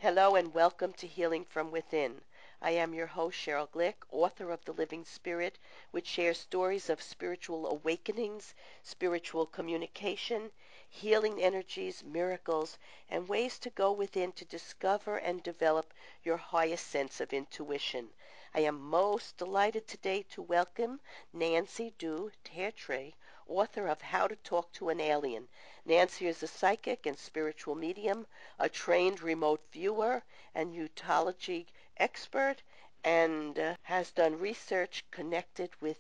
Hello and welcome to Healing from Within. I am your host, Cheryl Glick, author of The Living Spirit, which shares stories of spiritual awakenings, spiritual communication, healing energies, miracles, and ways to go within to discover and develop your highest sense of intuition. I am most delighted today to welcome Nancy Du Tertre, author of How to Talk to an Alien. Nancy is a psychic and spiritual medium, a trained remote viewer and utology expert, and has done research connected with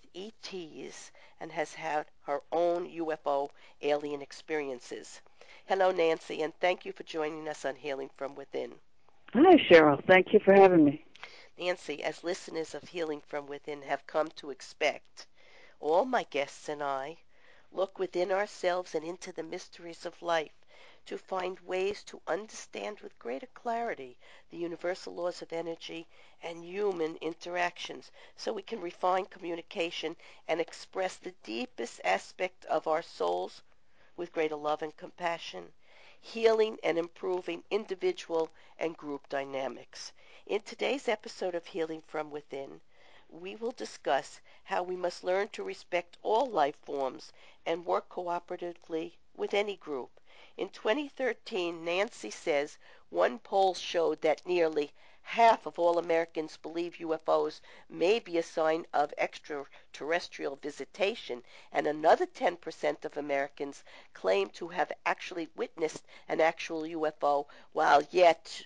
ETs and has had her own UFO alien experiences. Hello, Nancy, and thank you for joining us on Healing from Within. Hi, Cheryl. Thank you for having me. Nancy, as listeners of Healing from Within have come to expect, all my guests and I look within ourselves and into the mysteries of life to find ways to understand with greater clarity the universal laws of energy and human interactions so we can refine communication and express the deepest aspect of our souls with greater love and compassion, healing and improving individual and group dynamics. In today's episode of Healing from Within, we will discuss how we must learn to respect all life forms and work cooperatively with any group. In 2013, Nancy says one poll showed that nearly half of all Americans believe UFOs may be a sign of extraterrestrial visitation, and another 10% of Americans claim to have actually witnessed an actual UFO, while yet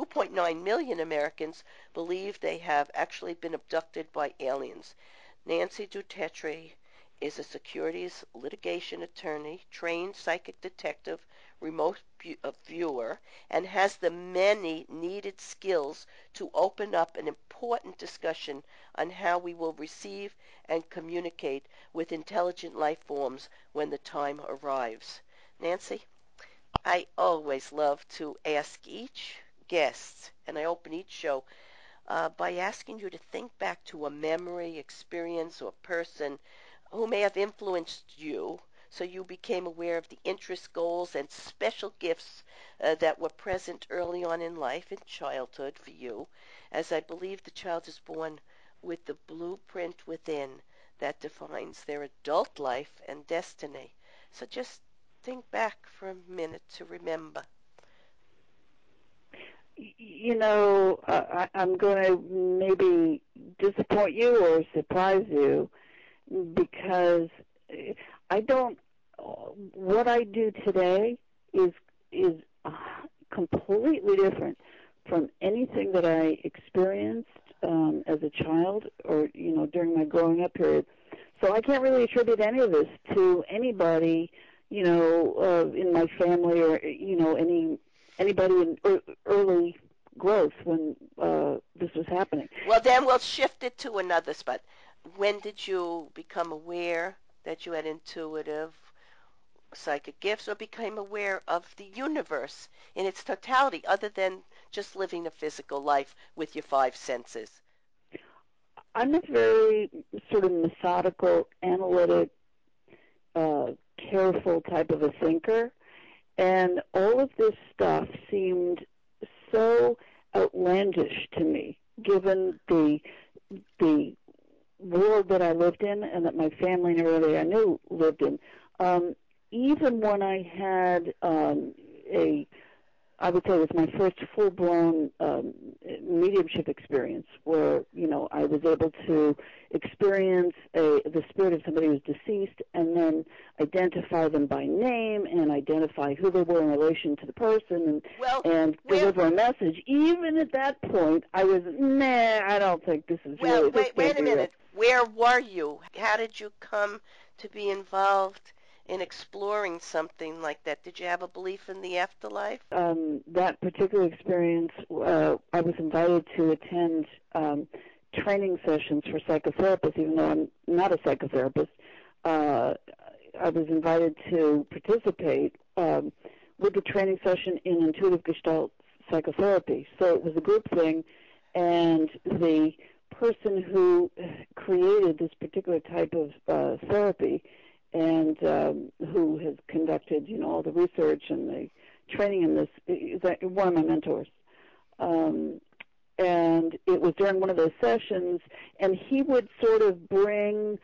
2.9 million Americans believe they have actually been abducted by aliens. Nancy Du Tertre is a securities litigation attorney, trained psychic detective, remote viewer, and has the many needed skills to open up an important discussion on how we will receive and communicate with intelligent life forms when the time arrives. Nancy, I always love to ask each guest, and I open each show by asking you to think back to a memory, experience, or person who may have influenced you so you became aware of the interests, goals, and special gifts that were present early on in life, in childhood for you, as I believe the child is born with the blueprint within that defines their adult life and destiny. So just think back for a minute to remember. I'm going to maybe disappoint you or surprise you because I don't. What I do today is completely different from anything that I experienced as a child or during my growing up period. So I can't really attribute any of this to anybody in my family or anybody in early growth when this was happening. Well, then we'll shift it to another spot. When did you become aware that you had intuitive psychic gifts or became aware of the universe in its totality other than just living a physical life with your five senses? I'm a very sort of methodical, analytic, careful type of a thinker, and all of this stuff seemed so outlandish to me, given the world that I lived in and that my family and everybody I knew lived in. Even when I had I would say it was my first full-blown mediumship experience where, I was able to experience the spirit of somebody who's deceased and then identify them by name and identify who they were in relation to the person and deliver a message. Even at that point, I was, I don't think this is Well, really, wait a minute. Where were you? How did you come to be involved in exploring something like that? Did you have a belief in the afterlife? That particular experience, I was invited to attend training sessions for psychotherapists, even though I'm not a psychotherapist. I was invited to participate with the training session in intuitive Gestalt psychotherapy. So it was a group thing, and the person who created this particular type of therapy and who has conducted, all the research and the training in this is one of my mentors. and it was during one of those sessions, and he would sort of bring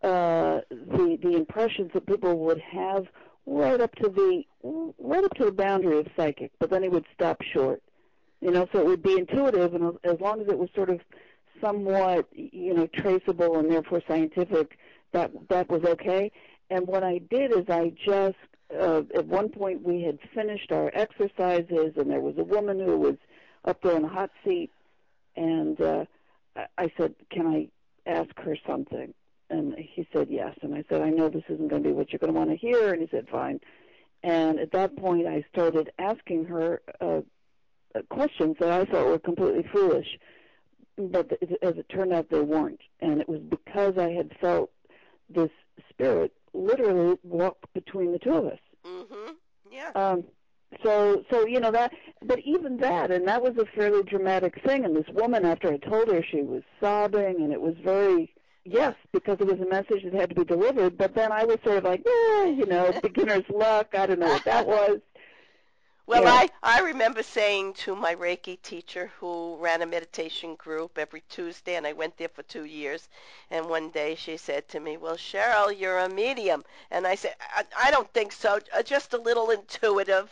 the impressions that people would have right up to the boundary of psychic, but then he would stop short. So it would be intuitive, and as long as it was sort of somewhat, traceable and therefore scientific, that was okay. And what I did is I just, at one point we had finished our exercises, and there was a woman who was up there in the hot seat, and I said, "Can I ask her something?" And he said yes. And I said, "I know this isn't going to be what you're going to want to hear." And he said, "Fine." And at that point, I started asking her questions that I thought were completely foolish, but as it turned out, they weren't. And it was because I had felt this spirit literally walk between the two of us. Mm-hmm. Yeah. So that, but even that, and that was a fairly dramatic thing. And this woman, after I told her, she was sobbing, and it was very, yes, because it was a message that had to be delivered. But then I was sort of like, beginner's luck. I don't know what that was. Well, Yeah. I remember saying to my Reiki teacher who ran a meditation group every Tuesday, and I went there for 2 years, and one day she said to me, "Well, Cheryl, you're a medium." And I said, I don't think so, just a little intuitive,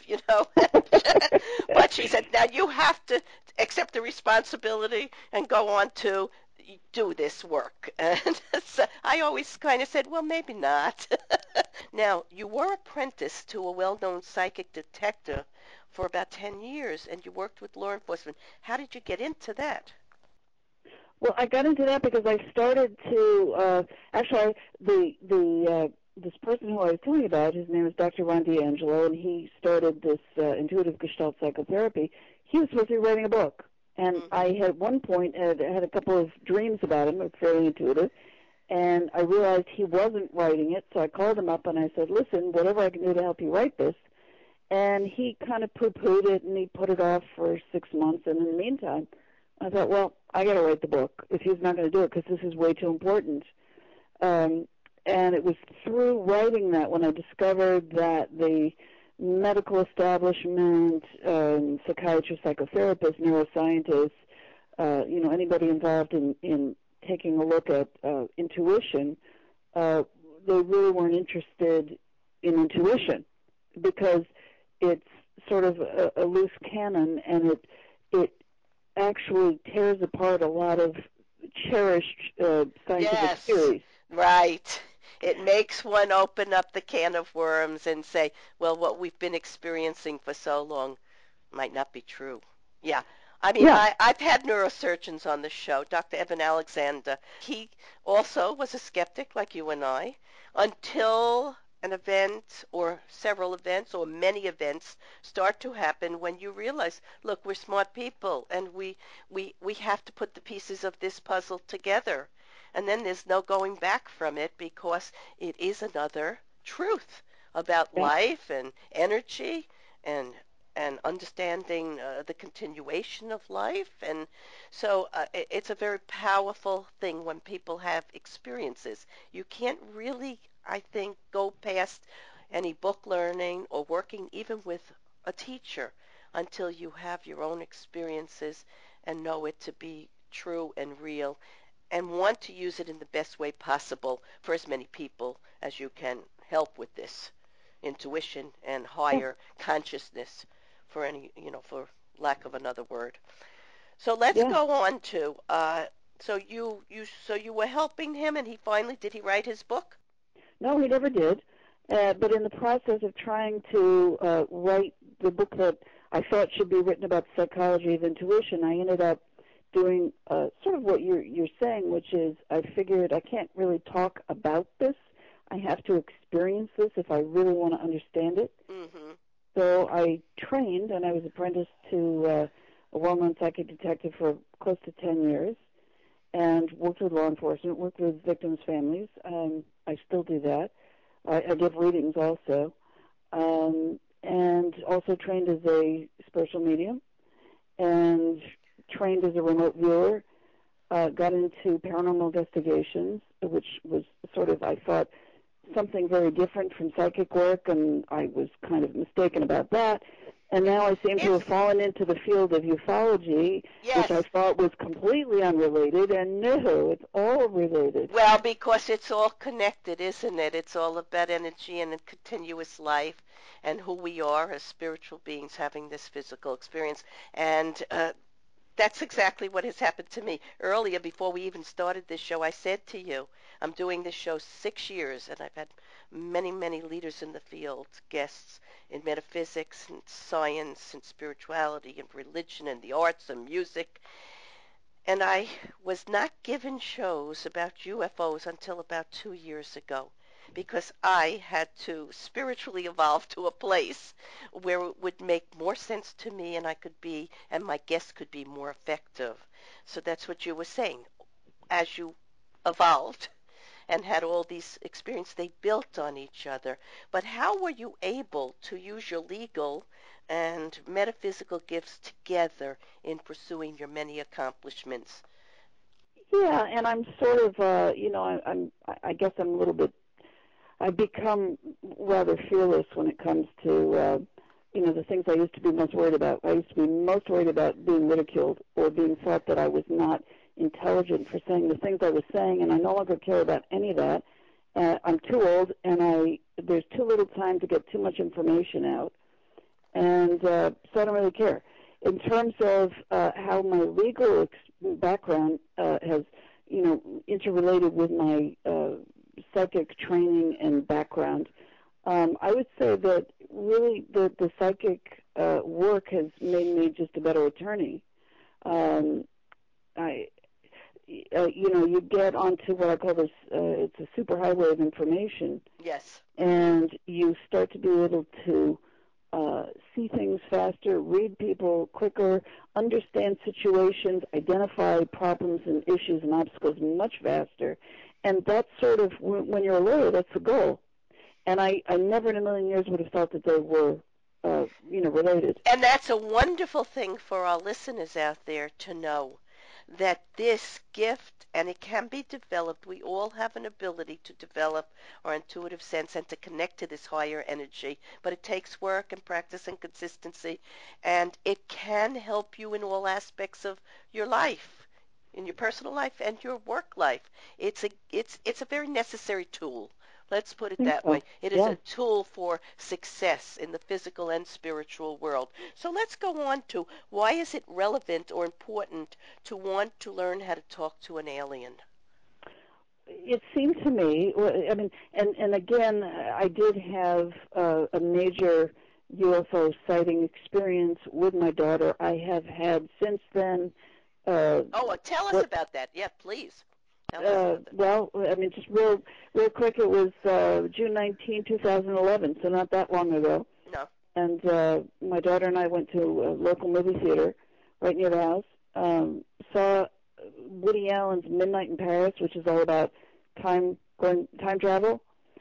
But she said, "Now you have to accept the responsibility and go on to do this work." And so I always kind of said, "Well, maybe not." Now, you were apprenticed to a well-known psychic detective for about 10 years, and you worked with law enforcement. How did you get into that? Well, I got into that because I started to actually this person who I was telling you about, his name is Dr. Ron D'Angelo, and he started this intuitive Gestalt psychotherapy. He was supposed to be writing a book, and I had at one point had a couple of dreams about him, fairly intuitive, and I realized he wasn't writing it, so I called him up and I said, "Listen, whatever I can do to help you write this." And he kind of poo-pooed it, and he put it off for 6 months, and in the meantime, I thought, well, I got to write the book if he's not going to do it, because this is way too important. And it was through writing that when I discovered that the medical establishment, psychiatrists, psychotherapists, neuroscientists, anybody involved in taking a look at intuition, they really weren't interested in intuition because it's sort of a loose cannon, and it actually tears apart a lot of cherished scientific theories. Right. It makes one open up the can of worms and say, well, what we've been experiencing for so long might not be true. Yeah. I mean, Yeah. I've had neurosurgeons on the show, Dr. Evan Alexander. He also was a skeptic like you and I until an event or several events or many events start to happen when you realize, look, we're smart people and we have to put the pieces of this puzzle together. And then there's no going back from it because it is another truth about Yeah. life and energy and understanding the continuation of life. And so it's a very powerful thing when people have experiences. You can't really, I think, go past any book learning or working even with a teacher until you have your own experiences and know it to be true and real and want to use it in the best way possible for as many people as you can help with this intuition and higher consciousness for for lack of another word. So let's Yeah. go on to so you were helping him, and did he write his book? No, he never did. But in the process of trying to write the book that I thought should be written about the psychology of intuition, I ended up doing sort of what you're saying, which is I figured I can't really talk about this. I have to experience this if I really want to understand it. Mm-hmm. So I trained, and I was apprenticed to a well-known psychic detective for close to 10 years, and worked with law enforcement, worked with victims' families. I still do that. I give readings also, and also trained as a spiritual medium, and trained as a remote viewer. Got into paranormal investigations, which was sort of, I thought, something very different from psychic work, and I was kind of mistaken about that. And now I seem to have It's fallen into the field of ufology, which I yes. thought was completely unrelated, and no, it's all related. Well, because it's all connected, isn't it? It's all about energy and a continuous life and who we are as spiritual beings having this physical experience. And that's exactly what has happened to me. Earlier, before we even started this show, I said to you, I'm doing this show 6 years, and I've had many, many leaders in the field, guests in metaphysics and science and spirituality and religion and the arts and music. And I was not given shows about UFOs until about 2 years ago because I had to spiritually evolve to a place where it would make more sense to me and I could be, and my guests could be more effective. So that's what you were saying. As you evolved and had all these experiences, they built on each other. But how were you able to use your legal and metaphysical gifts together in pursuing your many accomplishments? Yeah, and I'm sort of, I guess I'm a little bit. I've become rather fearless when it comes to, the things I used to be most worried about. I used to be most worried about being ridiculed or being thought that I was not intelligent for saying the things I was saying, and I no longer care about any of that. I'm too old, and there's too little time to get too much information out, and so I don't really care. In terms of how my legal background has, interrelated with my psychic training and background, I would say that really the psychic work has made me just a better attorney. I, you get onto what I call this, it's a superhighway of information, Yes. and you start to be able to see things faster, read people quicker, understand situations, identify problems and issues and obstacles much faster. And that's sort of, when you're a lawyer, that's the goal. And I never in a million years would have thought that they were, related. And that's a wonderful thing for our listeners out there to know that this gift, and it can be developed, we all have an ability to develop our intuitive sense and to connect to this higher energy, but it takes work and practice and consistency, and it can help you in all aspects of your life, in your personal life and your work life. It's a very necessary tool. Let's put I it think that way. so. It is Yeah. a tool for success in the physical and spiritual world. So let's go on to why is it relevant or important to want to learn how to talk to an alien? It seemed to me, and again, I did have a major UFO sighting experience with my daughter. I have had since then. Tell us What? about that. Yeah, please. Tell us about that. Well, just real quick. It was June 19, 2011, so not that long ago. No. And my daughter and I went to a local movie theater right near the house. Saw Woody Allen's Midnight in Paris, which is all about time travel.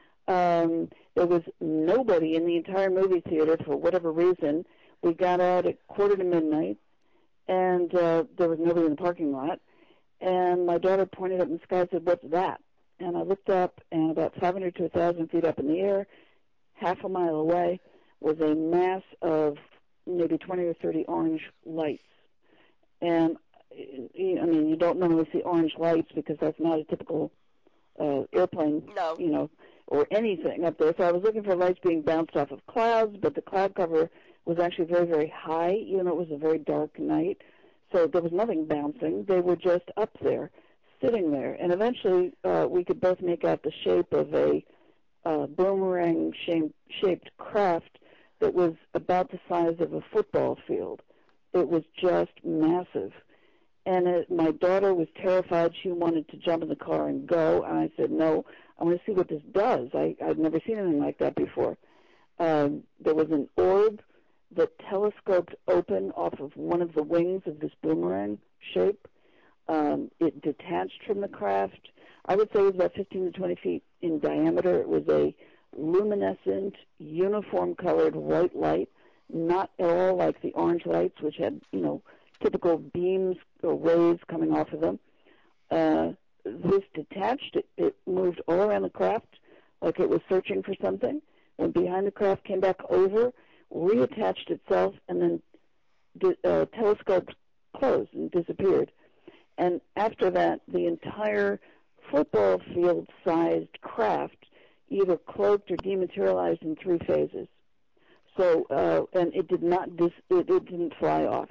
There was nobody in the entire movie theater for whatever reason. We got out at 1:45, and there was nobody in the parking lot. And my daughter pointed up in the sky and said, "What's that?" And I looked up, and about 500 to 1,000 feet up in the air, half a mile away, was a mass of maybe 20 or 30 orange lights. And, you don't normally see orange lights because that's not a typical airplane, No. Or anything up there. So I was looking for lights being bounced off of clouds, but the cloud cover was actually very, very high, even though it was a very dark night. So there was nothing bouncing. They were just up there, sitting there. And eventually we could both make out the shape of a boomerang-shaped craft that was about the size of a football field. It was just massive. And my daughter was terrified. She wanted to jump in the car and go. And I said, no, I want to see what this does. I'd never seen anything like that before. There was an orb that telescoped open off of one of the wings of this boomerang shape. It detached from the craft. I would say it was about 15 to 20 feet in diameter. It was a luminescent, uniform-colored white light, not at all like the orange lights, which had, typical beams or rays coming off of them. This detached. It moved all around the craft like it was searching for something. Went behind the craft, came back over, reattached itself, and then telescoped closed and disappeared. And after that, the entire football field-sized craft either cloaked or dematerialized in 3 phases. So, and it did not it didn't fly off.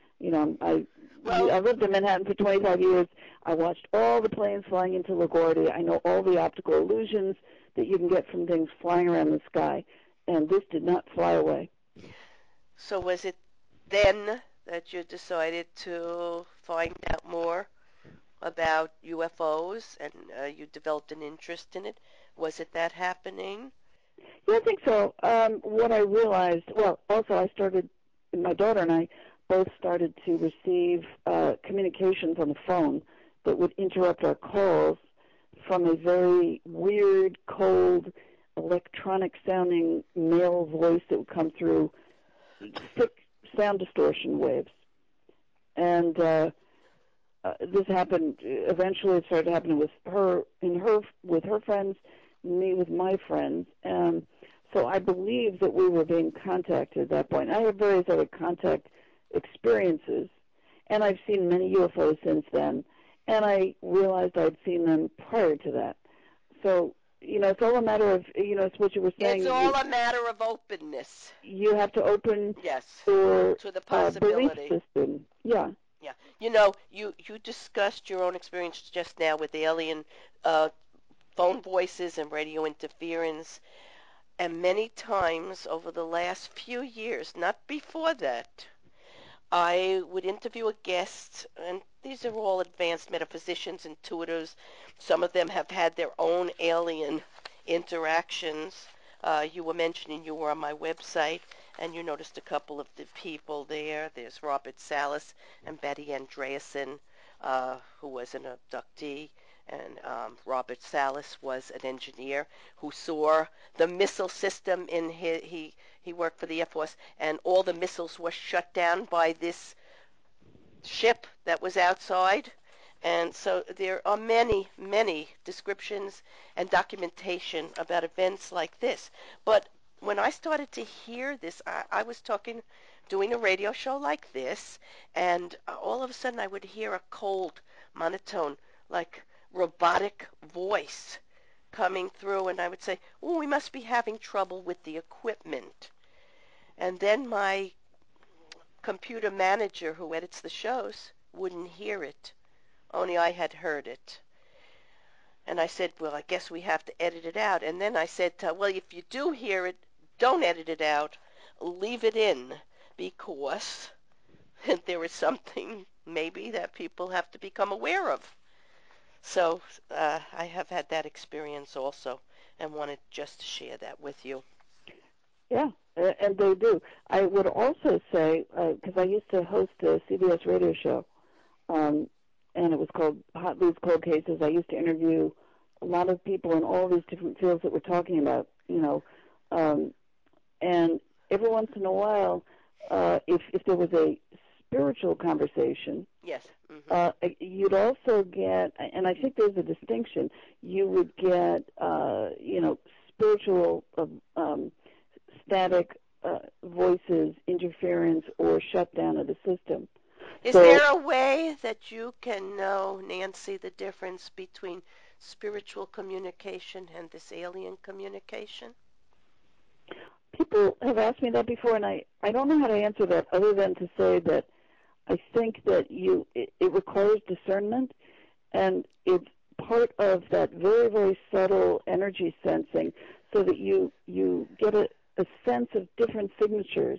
I lived in Manhattan for 25 years. I watched all the planes flying into LaGuardia. I know all the optical illusions that you can get from things flying around the sky, and this did not fly away. So was it then that you decided to find out more about UFOs and you developed an interest in it? Was it that happening? Yeah, I think so. What I realized, also my daughter and I both started to receive communications on the phone that would interrupt our calls from a very weird, cold, electronic-sounding male voice that would come through thick sound distortion waves. And this happened, eventually it started happening with her friends, me with my friends. So I believe that we were being contacted at that point. I had various other contact experiences, and I've seen many UFOs since then, and I realized I'd seen them prior to that. So, it's all a matter of, it's what you were saying. It's all a matter of openness. You have to open yes, your to the possibility. belief system. Yeah. Yeah. You discussed your own experience just now with alien phone voices and radio interference. And many times over the last few years, not before that, I would interview a guest, and these are all advanced metaphysicians, intuitives. Some of them have had their own alien interactions. You were mentioning you were on my website, and you noticed a couple of the people there. There's Robert Salas and Betty Andreasen, who was an abductee. And Robert Salas was an engineer who saw the missile system in he worked for the Air Force, and all the missiles were shut down by this ship that was outside. And so there are many, many descriptions and documentation about events like this. But when I started to hear this, I was doing a radio show like this, and all of a sudden I would hear a cold monotone, like robotic voice coming through, and I would say, "Oh, we must be having trouble with the equipment." And then my computer manager who edits the shows wouldn't hear it. Only I had heard it. And I said, "Well, I guess we have to edit it out." And then I said, "Well, if you do hear it, don't edit it out. Leave it in, because there is something maybe that people have to become aware of." So I have had that experience also, and wanted just to share that with you. Yeah, and they do. I would also say, because I used to host a CBS radio show, and it was called Hot Leads, Cold Cases. I used to interview a lot of people in all these different fields that we're talking about, and every once in a while, if there was a spiritual conversation, yes, you'd also get, and I think there's a distinction, you would get, spiritual static voices, interference, or shutdown of the system. Is there a way that you can know, Nancy, the difference between spiritual communication and this alien communication? People have asked me that before, and I don't know how to answer that other than to say that I think that it requires discernment, and it's part of that very, very subtle energy sensing, so that you get a sense of different signatures.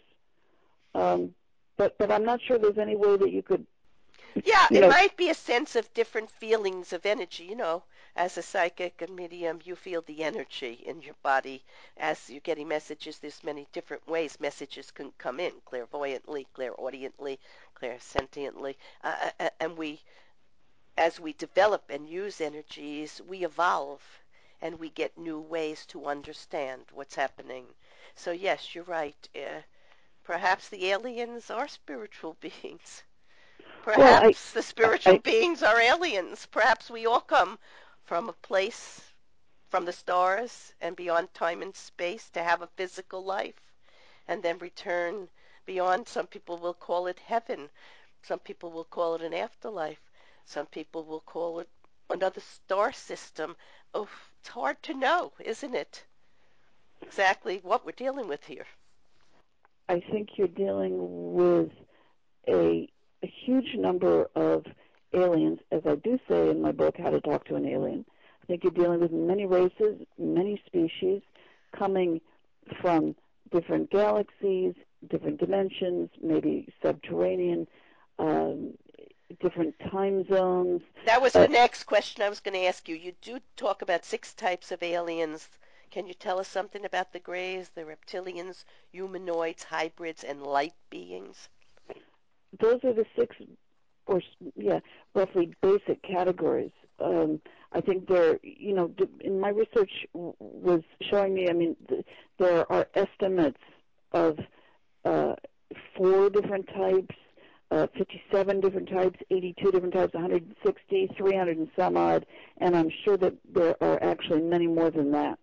But I'm not sure there's any way that you could. Yeah, it might be a sense of different feelings of energy. As a psychic and medium, you feel the energy in your body. As you're getting messages, there's many different ways messages can come in: clairvoyantly, clairaudiently, clairsentiently. And as we develop and use energies, we evolve, and we get new ways to understand what's happening. So yes, you're right. Perhaps the aliens are spiritual beings. Perhaps the spiritual beings are aliens. Perhaps we all come from a place, from the stars and beyond time and space, to have a physical life. and then return beyond. Some people will call it heaven. Some people will call it an afterlife. Some people will call it another star system. Oh, it's hard to know, isn't it? Exactly what we're dealing with here. I think you're dealing with a huge number of aliens, as I do say in my book, How to Talk to an Alien. I think you're dealing with many races, many species coming from different galaxies, different dimensions, maybe subterranean, um, different time zones. That was the next question I was going to ask you. You do talk about 6 types of aliens. Can you tell us something about the grays, the reptilians, humanoids, hybrids, and light beings? Those are the 6, or yeah, roughly basic categories. I think there, in my research was showing me. I mean, there are estimates of 4 different types, 57 different types, 82 different types, 160, 300 and some odd, and I'm sure that there are actually many more than that.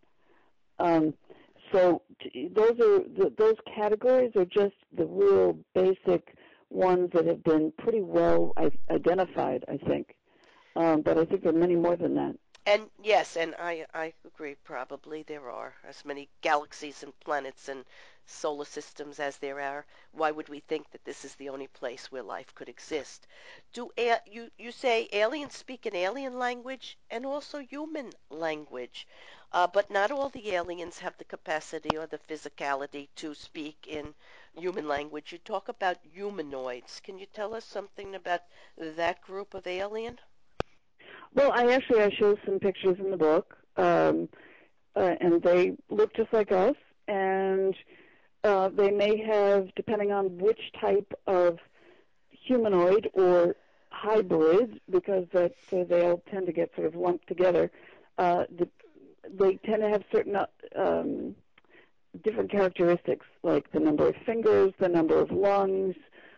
So those categories are just the real basic ones that have been pretty well identified, I think. But I think there are many more than that. And yes, and I agree, probably there are as many galaxies and planets and solar systems as there are. Why would we think that this is the only place where life could exist? You say aliens speak an alien language and also human language, but not all the aliens have the capacity or the physicality to speak in human language. You talk about humanoids. Can you tell us something about that group of alien? Well, I show some pictures in the book, and they look just like us, and they may have, depending on which type of humanoid or hybrid, because they all tend to get sort of lumped together. They tend to have certain different characteristics, like the number of fingers, the number of lungs,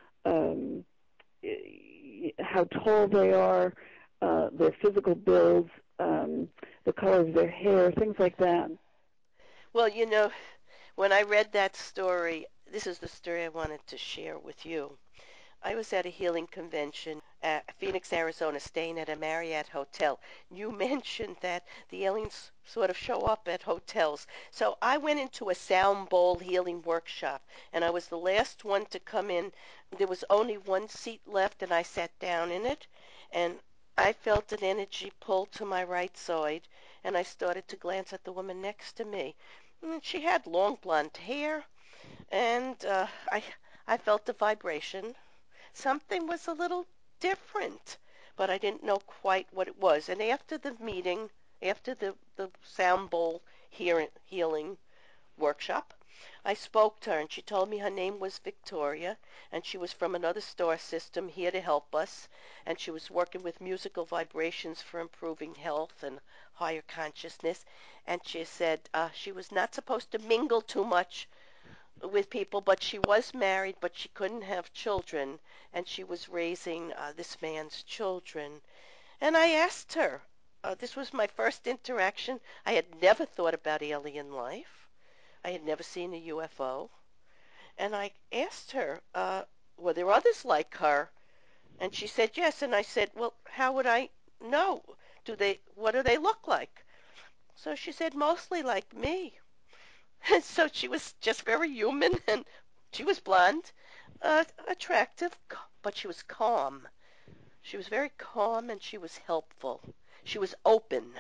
how tall they are, their physical builds, the color of their hair, things like that. Well, when I read that story, this is the story I wanted to share with you. I was at a healing convention at Phoenix, Arizona, staying at a Marriott hotel. You mentioned that the aliens sort of show up at hotels. So I went into a sound bowl healing workshop, and I was the last one to come in. There was only one seat left, and I sat down in it, and I felt an energy pull to my right side, and I started to glance at the woman next to me. She had long blonde hair, and I felt the vibration. Something was a little different, but I didn't know quite what it was. And after the meeting, after the sound bowl healing workshop, I spoke to her, and she told me her name was Victoria, and she was from another star system here to help us, and she was working with musical vibrations for improving health and higher consciousness. And she said she was not supposed to mingle too much with people, but she was married, but she couldn't have children, and she was raising this man's children. And I asked her, this was my first interaction. I had never thought about alien life. I had never seen a UFO. And I asked her, were there others like her? And she said yes. And I said, well, how would I know? What do they look like? So she said, mostly like me. And so she was just very human, and she was blonde, attractive, but she was calm. She was very calm, and she was helpful. She was open.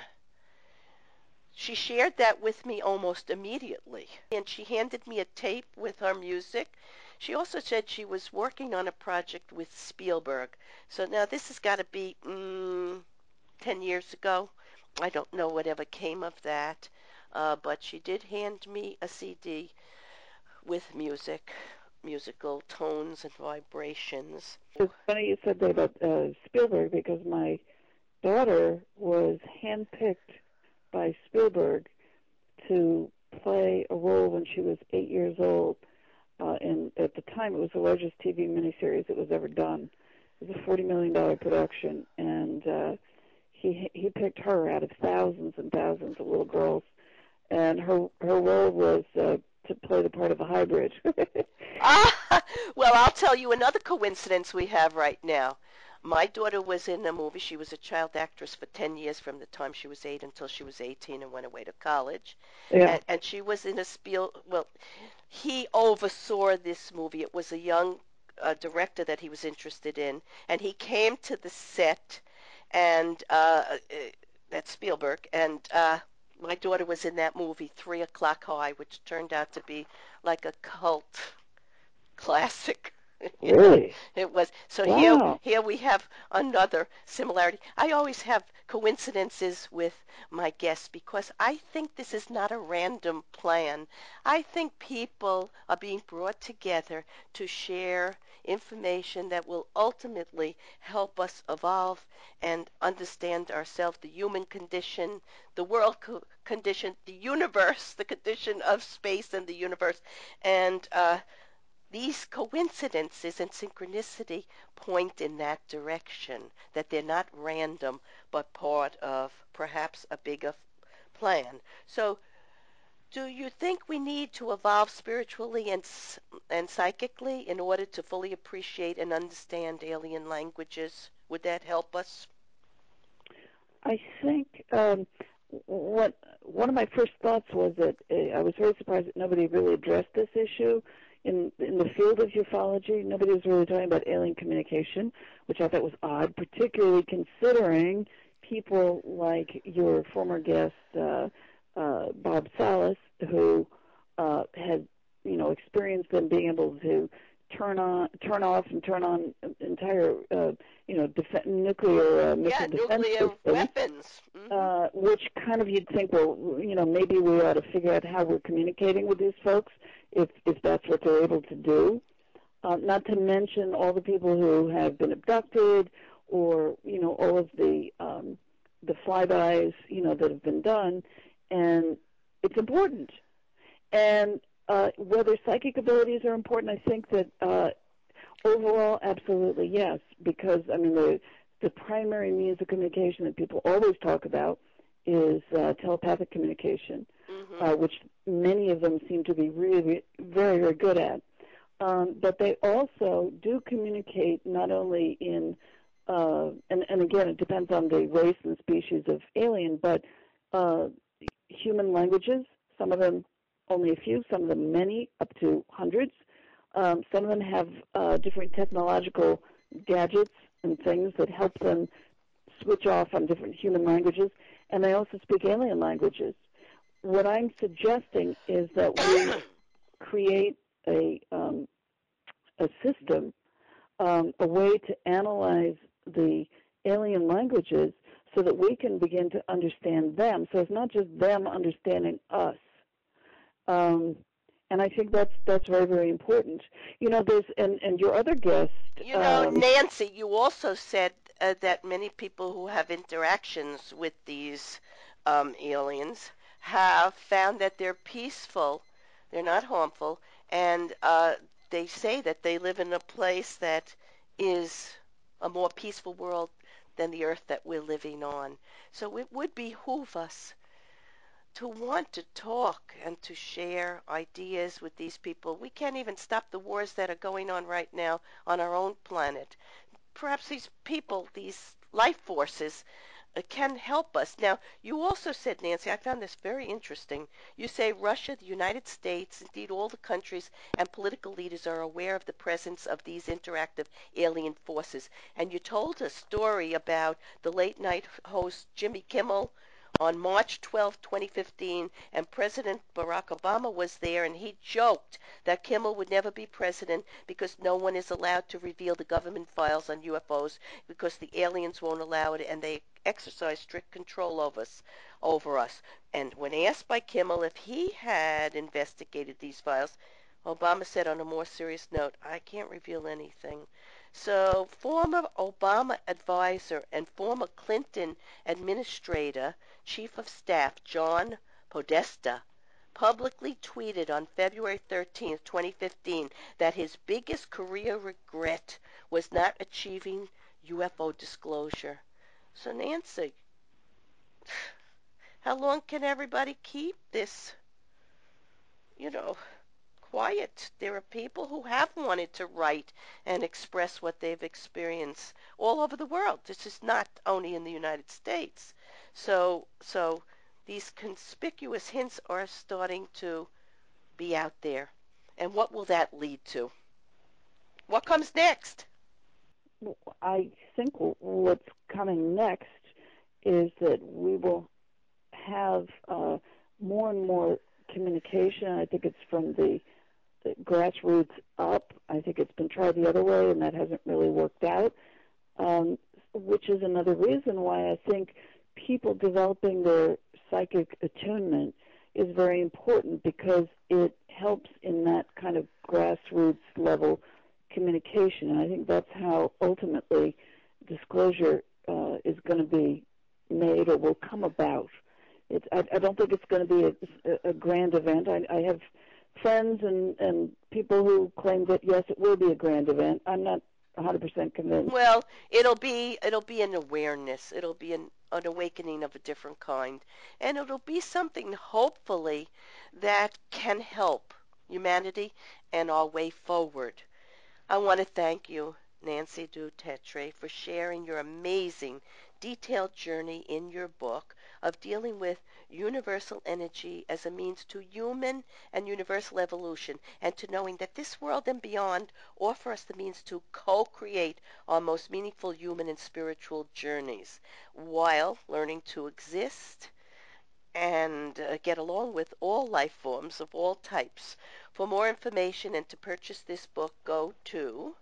She shared that with me almost immediately, and she handed me a tape with her music. She also said she was working on a project with Spielberg. So now this has got to be 10 years ago. I don't know whatever came of that, but she did hand me a CD with musical tones and vibrations. It's funny you said that about Spielberg, because my daughter was handpicked by Spielberg to play a role when she was 8 years old. And at the time, it was the largest TV miniseries that was ever done. It was a $40 million production, and he picked her out of thousands and thousands of little girls. And her role was to play the part of a hybrid. Well, I'll tell you another coincidence we have right now. My daughter was in a movie. She was a child actress for 10 years from the time she was 8 until she was 18 and went away to college. Yeah. And she was in a well, he oversaw this movie. It was a young director that he was interested in, and he came to the set, and that's Spielberg, and my daughter was in that movie, 3 O'Clock High, which turned out to be like a cult classic. You know, Really? it was. So Wow. here we have another similarity. I always have coincidences with my guests because I think this is not a random plan. I think people are being brought together to share information that will ultimately help us evolve and understand ourselves, the human condition, the world condition, the universe, the condition of space and the universe, and these coincidences and synchronicity point in that direction, that they're not random, but part of perhaps a bigger plan. So, do you think we need to evolve spiritually and psychically in order to fully appreciate and understand alien languages? Would that help us? I think what one of my first thoughts was that I was very surprised that nobody really addressed this issue in the field of ufology. Nobody was really talking about alien communication, which I thought was odd, particularly considering people like your former guest Bob Salas, who had experienced them being able to turn off, and turn on entire nuclear Yeah, missile defense nuclear systems, weapons. Hmm. which kind of you'd think, well, maybe we ought to figure out how we're communicating with these folks if that's what they're able to do. Not to mention all the people who have been abducted, or all of the flybys that have been done, and it's important. And whether psychic abilities are important, I think that overall, absolutely yes, because the primary means of communication that people always talk about is telepathic communication, Hmm. which many of them seem to be really very, very good at. But they also do communicate not only in and again, it depends on the race and species of alien, but human languages. Some of them only a few, some of them many, up to hundreds. Some of them have different technological gadgets and things that help them switch off on different human languages, and they also speak alien languages. What I'm suggesting is that we create a system, a way to analyze the alien languages so that we can begin to understand them. So it's not just them understanding us. And I think that's very, very important. There's and your other guest. Nancy, you also said that many people who have interactions with these aliens have found that they're peaceful, they're not harmful, and they say that they live in a place that is a more peaceful world than the earth that we're living on. So it would behoove us to want to talk and to share ideas with these people. We can't even stop the wars that are going on right now on our own planet. Perhaps these people, these life forces, can help us. Now, you also said, Nancy, I found this very interesting. You say Russia, the United States, indeed all the countries and political leaders are aware of the presence of these interactive alien forces. And you told a story about the late night host Jimmy Kimmel on March 12, 2015, and President Barack Obama was there, and he joked that Kimmel would never be president because no one is allowed to reveal the government files on UFOs because the aliens won't allow it, and they exercise strict control over us. And when asked by Kimmel if he had investigated these files, Obama said on a more serious note, I can't reveal anything. So, former Obama advisor and former Clinton administrator, Chief of Staff John Podesta, publicly tweeted on February 13, 2015, that his biggest career regret was not achieving UFO disclosure. So, Nancy, how long can everybody keep this, you know, quiet. There are people who have wanted to write and express what they've experienced all over the world. This is not only in the United States. So these conspicuous hints are starting to be out there. And what will that lead to? What comes next? I think what's coming next is that we will have more and more communication. I think it's from the grassroots up. I think it's been tried the other way, and that hasn't really worked out, which is another reason why I think people developing their psychic attunement is very important, because it helps in that kind of grassroots level communication. And I think that's how ultimately disclosure is going to be made or will come about. I don't think it's going to be a grand event. I have friends and people who claim that, yes, it will be a grand event. I'm not 100% convinced. Well, it'll be an awareness. It'll be an awakening of a different kind, and it'll be something hopefully that can help humanity and our way forward. I want to thank you, Nancy Dutetre, for sharing your amazing, detailed journey in your book of dealing with universal energy as a means to human and universal evolution, and to knowing that this world and beyond offer us the means to co-create our most meaningful human and spiritual journeys while learning to exist and get along with all life forms of all types. For more information and to purchase this book, go to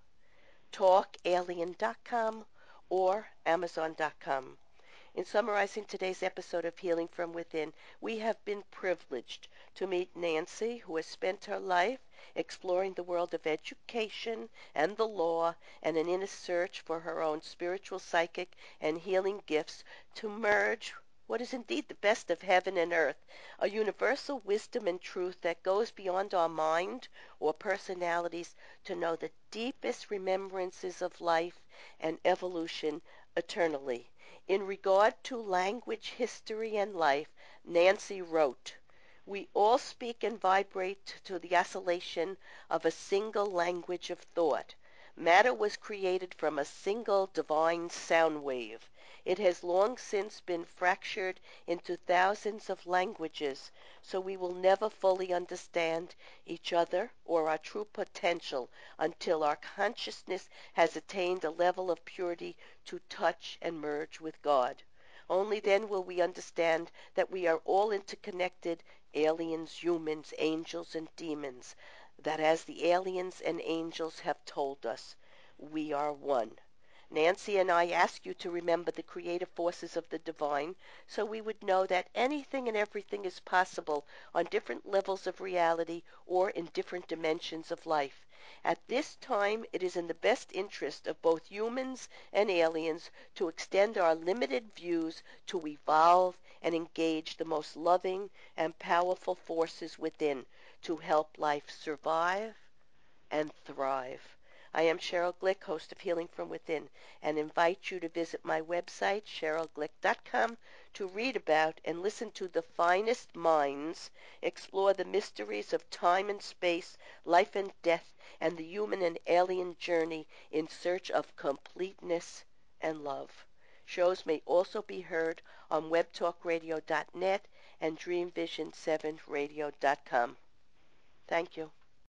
talkalien.com or amazon.com. In summarizing today's episode of Healing from Within, we have been privileged to meet Nancy, who has spent her life exploring the world of education and the law and an inner search for her own spiritual, psychic, and healing gifts to merge what is indeed the best of heaven and earth, a universal wisdom and truth that goes beyond our mind or personalities to know the deepest remembrances of life and evolution eternally. In regard to language, history, and life, Nancy wrote, "We all speak and vibrate to the oscillation of a single language of thought. Matter was created from a single divine sound wave. It has long since been fractured into thousands of languages, so we will never fully understand each other or our true potential until our consciousness has attained a level of purity to touch and merge with God. Only then will we understand that we are all interconnected, aliens, humans, angels, and demons, that as the aliens and angels have told us, we are one." Nancy and I ask you to remember the creative forces of the divine, so we would know that anything and everything is possible on different levels of reality or in different dimensions of life. At this time, it is in the best interest of both humans and aliens to extend our limited views to evolve and engage the most loving and powerful forces within to help life survive and thrive. I am Cheryl Glick, host of Healing from Within, and invite you to visit my website, cherylglick.com, to read about and listen to the finest minds explore the mysteries of time and space, life and death, and the human and alien journey in search of completeness and love. Shows may also be heard on webtalkradio.net and dreamvision7radio.com. Thank you.